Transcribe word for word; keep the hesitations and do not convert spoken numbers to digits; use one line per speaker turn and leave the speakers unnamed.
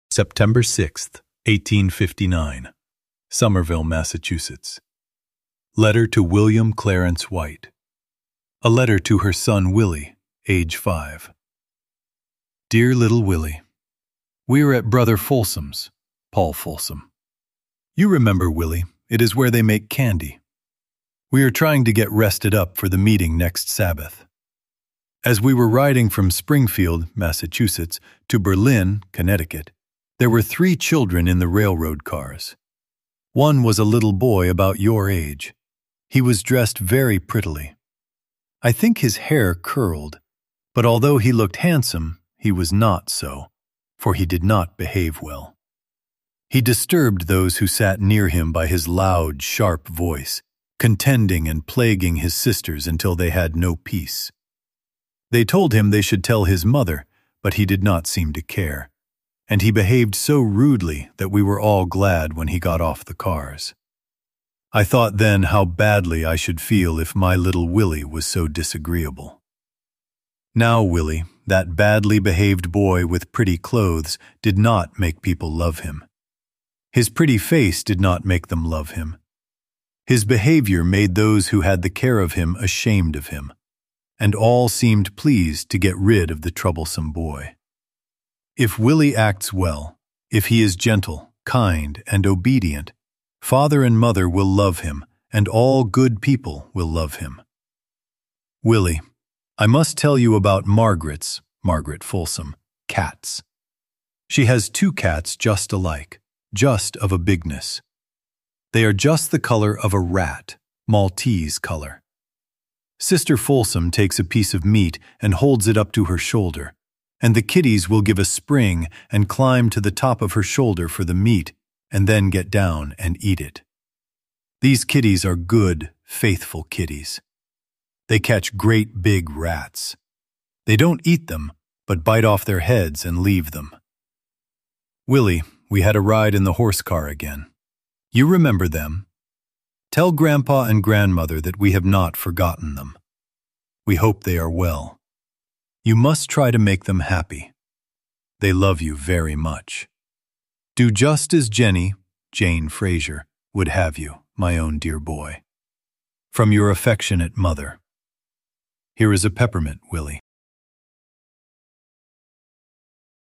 September sixth, eighteen fifty-nine, Somerville, Massachusetts. Letter to William Clarence White. A letter to her son Willie, age five. Dear little Willie, we are at Brother Folsom's, Paul Folsom. You remember, Willie, it is where they make candy. We are trying to get rested up for the meeting next Sabbath. As we were riding from Springfield, Massachusetts, to Berlin, Connecticut, there were three children in the railroad cars. One was a little boy about your age. He was dressed very prettily. I think his hair curled, but although he looked handsome, he was not so, for he did not behave well. He disturbed those who sat near him by his loud, sharp voice, contending and plaguing his sisters until they had no peace. They told him they should tell his mother, but he did not seem to care, and he behaved so rudely that we were all glad when he got off the cars. I thought then how badly I should feel if my little Willie was so disagreeable. Now Willie, that badly behaved boy with pretty clothes, did not make people love him. His pretty face did not make them love him. His behavior made those who had the care of him ashamed of him, and all seemed pleased to get rid of the troublesome boy. If Willie acts well, if he is gentle, kind, and obedient, father and mother will love him, and all good people will love him. Willie, I must tell you about Margaret's, Margaret Folsom, cats. She has two cats just alike, just of a bigness. They are just the color of a rat, Maltese color. Sister Folsom takes a piece of meat and holds it up to her shoulder, and the kitties will give a spring and climb to the top of her shoulder for the meat and then get down and eat it. These kitties are good, faithful kitties. They catch great big rats. They don't eat them, but bite off their heads and leave them. Willie, we had a ride in the horse car again. You remember them. Tell Grandpa and Grandmother that we have not forgotten them. We hope they are well. You must try to make them happy. They love you very much. Do just as Jenny, Jane Fraser, would have you, my own dear boy. From your affectionate mother. Here is a peppermint, Willie.